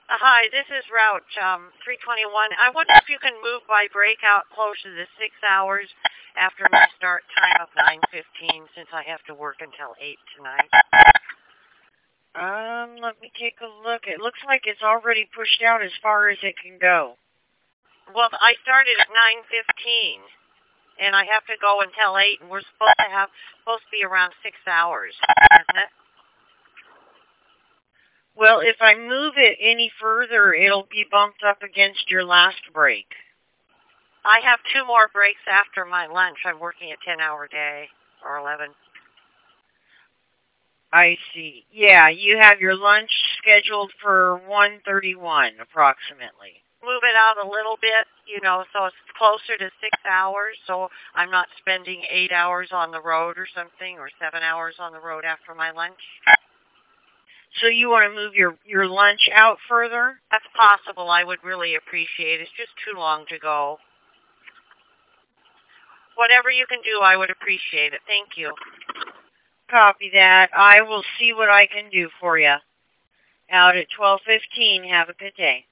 Hi, this is Route 321. I wonder if you can move my breakout closer to 6 hours after my start time of 9:15, since I have to work until 8 tonight. Let me take a look. It looks like it's already pushed out as far as it can go. Well, I started at 9:15, and I have to go until 8, and we're supposed to be around 6 hours, isn't it? Well, if I move it any further, it'll be bumped up against your last break. I have 2 more breaks after my lunch. I'm working a 10-hour day, or 11. I see. Yeah, you have your lunch scheduled for 1:31 approximately. Move it out a little bit, so it's closer to 6 hours, so I'm not spending 8 hours on the road or something, or 7 hours on the road after my lunch. So you want to move your lunch out further? That's possible. I would really appreciate it. It's just too long to go. Whatever you can do, I would appreciate it. Thank you. Copy that. I will see what I can do for you. Out at 12:15. Have a good day.